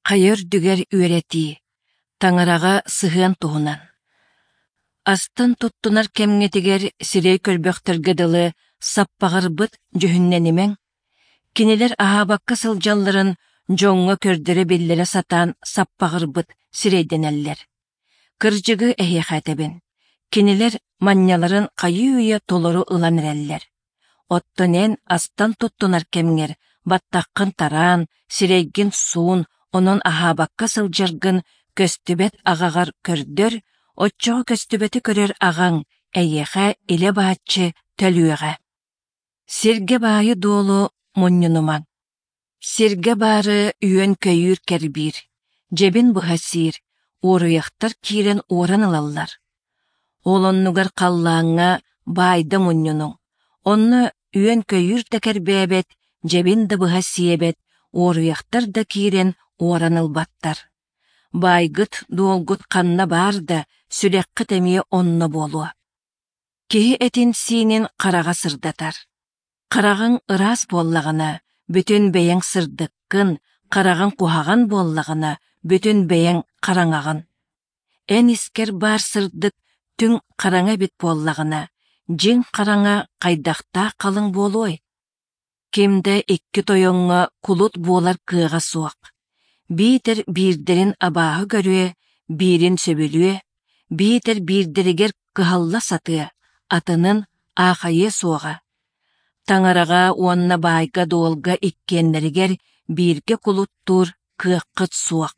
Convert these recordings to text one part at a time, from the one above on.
Хайыр дүгер үерети, таңараға сыһын туһунан. Астын туттунар кемнетигер сирей көрбөхтөргө дылы саппағырбыт жөһүнненимең, кинилер аһаабакка сылдьалларын жоңҥо көрдөрө биллере сатаан саппағырбыт сирейденеллер. Кырдьыгы эһиэхэтэбин, кинилер манньаларын хайыы толору ылан эрэллер. Оттонен астан туттунар кемҥер баттаххын тараан, сирейгин суун, онон аһаабакка сылдьаргын көстүбэт аҕаҕар көрдөр, отчоҕо көстүбэти көрөр аҕаҥ эйиэхэ илэ бааччы төлүөҕэ. Сиргэ баайы дуолу мунньунумаҥ. Сиргэ баары үөн көйүүр кэрбиир, дьэбин быһасиир, уоруйахтар киирэн уоран ылаллар. Олоннугар халлааҥҥа баайда мунньунуҥ. Онно үөн көйүүр да кэрбээбэт, дьэбин да быһасиэбэт, уоруйахтар да киирэн уоран ылбаттар. Байгыт дуолгут ханна баар да сүлэххэ тэмиэ онно буолуа. Киһи этин сиинин хараҕа сырдатар. Хараҕаҥ ыраас буоллаҕына, бүтүн бэйэҥ сырдыккын, хараҕаҥ куһаҕан буоллаҕына, бүтүн бэйэҥ хараҥаҕын. Эн искер баар сырдык түң хараҥа бит буоллаҕына, дьиҥ хараҥа хайдахтаах халыҥ буолуой. Кимдэ икки тойоҥҥо кулут буолар кыаҕа суох. Биитер биирдэрин абааһы көрүө, биирин сөбүлүө, биитер биирдэригэр кыһалла сатыа, атынын аахайы суоҕа. Таҥараҕа уонна баайга дуолга иккиэннэригэр бииргэ кулуттуур кыаххыт суох.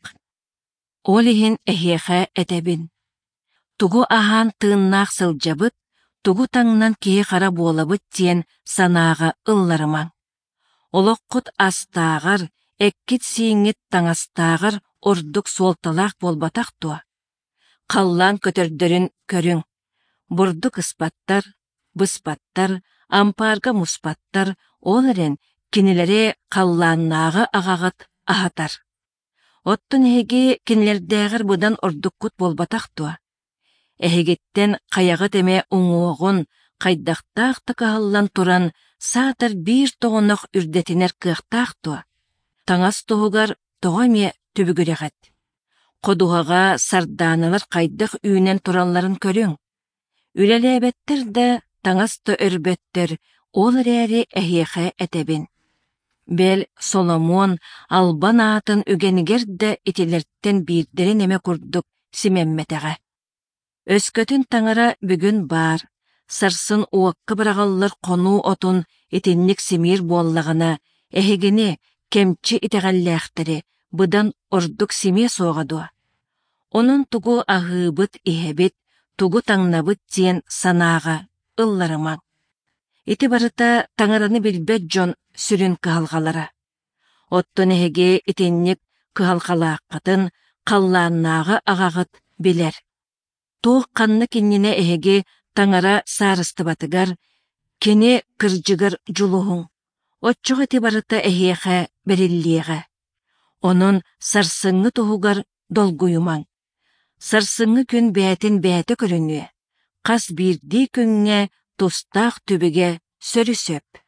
Ол иһин эһиэхэ этэбин. Тугу аһаан тыыннаах сылдьабыт, тугу таҥнан киһи хара буолабыт диэн санааҕа ылларымаҥ. Олоххут астааҕар, эккит сииҥҥит таҥастааҕар ордук суолталаах буолбатах туа. Халлаан көтөрдөрүн көрүң. Бурдук ыспаттар, быспаттар, ампаарга муспаттар, ол эрен кинилэри халлааннааҕы аҕаҕат аһатар. Оттон эһиги кинилэрдээҕэр будан ордуккут буолбатах туа. Эһигиттен хайаҕыт эмэ уҥуоҕун, хайдахтаах такаһаллан туран, саатар биир тоҕонох үрдэтинэр кыахтаах туа. Таҥас туһугар тоҕо эмиэ түбүгүрэҕэт. Ходуһаҕа сардааналар хайдах үүнэн туралларын көрүң. Үлэлээбэттэр да таҥас да өрбөттөр, ол эрээри эһиэхэ этэбин. Бэл Соломон албан аатын үгэнигэр да итилэрттэн биирдэрин эмэ курдук симэммэтэҕэ. Өскөтүн таҥара бүгүн баар, сарсын уакка быраҕаллар хонуу отун итинник симиир буоллаҕына, эһигини кемчи итэҕэллээхтэри быдан ордук симиэ суоҕа. Онун тугу аһыыбыт иһэбит, тугу таҥнабыт диэн санааҕа ылларымаҥ. Ити барыта таҥараны билбэт дьон сүрүн кыһалҕалара. Оттон эһиги итинник кыһалҕалааххытын халлааннааҕы аҕаҕыт билэр. Туох ханна киннине эһиги таҥара саарыстыбатыгар, кини кырдьыгар дьулуһуҥ. Отчоҕ ити барыта эһиэхэ бэриллиэҕэ. Онун сарсыҥҥы туһугар долгуйумаҥ. Сарсыҥҥы күн бээтин бээтэ көрүнүө. Хас биирдии күҥҥэ тустаах түбүгэ сөрү сөп.